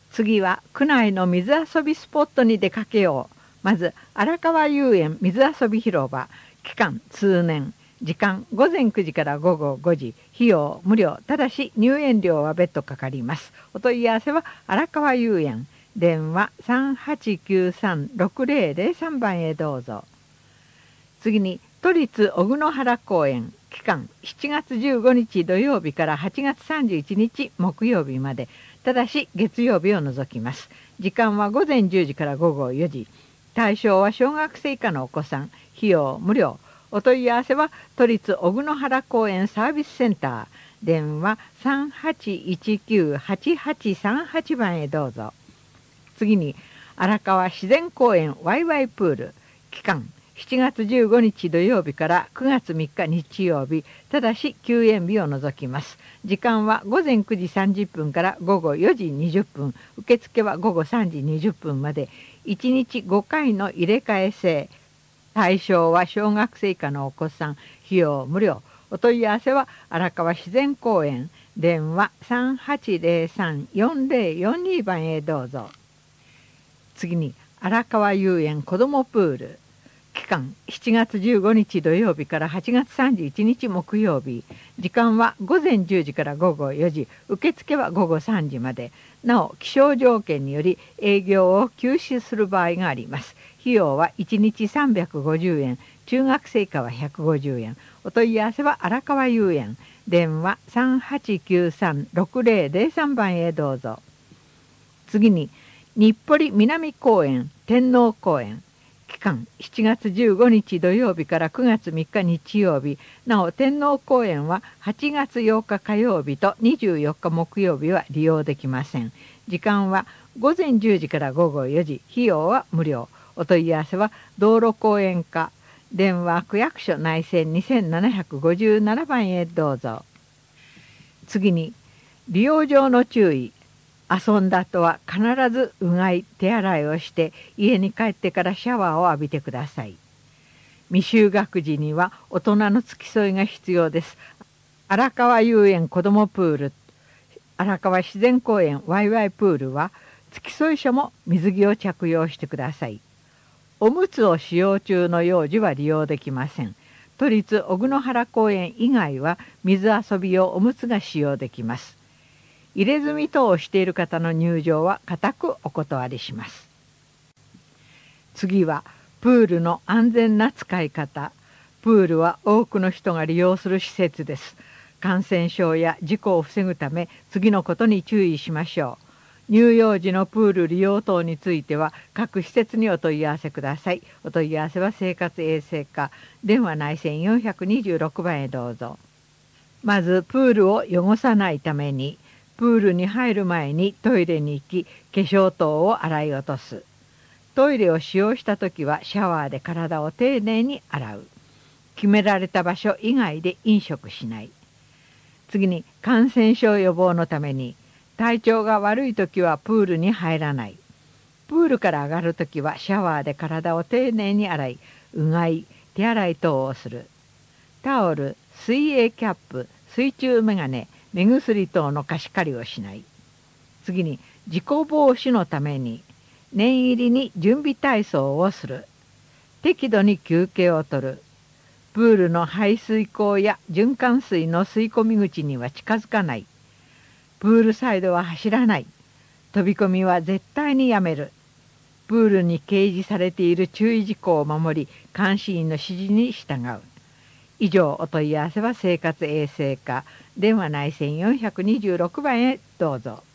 次は区内の水遊びスポットに出かけよう。まず荒川遊園水遊び広場。期間通年。時間午前9時から午後5時。費用無料。ただし入園料は別途かかります。お問い合わせは荒川遊園。電話3893-6003番へどうぞ。次に都立小久野原公園。期間7月15日土曜日から8月31日木曜日まで。ただし月曜日を除きます。時間は午前10時から午後4時。対象は小学生以下のお子さん。費用無料。お問い合わせは都立小久野原公園サービスセンター。電話3819-8838番へどうぞ。次に荒川自然公園ワイワイプール。期間7月15日土曜日から9月3日日曜日。ただし休園日を除きます。時間は午前9時30分から午後4時20分。受付は午後3時20分まで。1日5回の入れ替え制。対象は小学生以下のお子さん。費用無料。お問い合わせは荒川自然公園。電話3803-4042番へどうぞ。次に荒川遊園子どもプール。期間7月15日土曜日から8月31日木曜日。時間は午前10時から午後4時。受付は午後3時まで。なお気象条件により営業を休止する場合があります。費用は1日350円。中学生以下は150円。お問い合わせは荒川遊園。電話3893-6003番へどうぞ。次に日暮里南公園天皇公園。期間7月15日土曜日から9月3日日曜日。なお天皇公園は8月8日火曜日と24日木曜日は利用できません。時間は午前10時から午後4時。費用は無料。お問い合わせは道路公園課。電話区役所内線2757番へどうぞ。次に利用上の注意。遊んだ後は必ずうがい手洗いをして家に帰ってからシャワーを浴びてください。未就学児には大人の付き添いが必要です。荒川遊園子どもプール、荒川自然公園ワイワイプールは付き添い者も水着を着用してください。おむつを使用中の幼児は利用できません。都立小久野原公園以外は水遊び用おむつが使用できます。入れ墨等をしている方の入場は固くお断りします。次はプールの安全な使い方。プールは多くの人が利用する施設です。感染症や事故を防ぐため次のことに注意しましょう。乳幼児のプール利用等については各施設にお問い合わせください。お問い合わせは生活衛生課。電話内線426番へどうぞ。まずプールを汚さないためにプールに入る前にトイレに行き、化粧等を洗い落とす。トイレを使用したときはシャワーで体を丁寧に洗う。決められた場所以外で飲食しない。次に感染症予防のために体調が悪いときはプールに入らない。プールから上がるときはシャワーで体を丁寧に洗い、うがい、手洗い等をする。タオル、水泳キャップ、水中メガネ、目薬等の貸し借りをしない。次に事故防止のために念入りに準備体操をする。適度に休憩をとる。プールの排水口や循環水の吸い込み口には近づかない。プールサイドは走らない。飛び込みは絶対にやめる。プールに掲示されている注意事項を守り、監視員の指示に従う。以上、お問い合わせは生活衛生課。電話内線426番へどうぞ。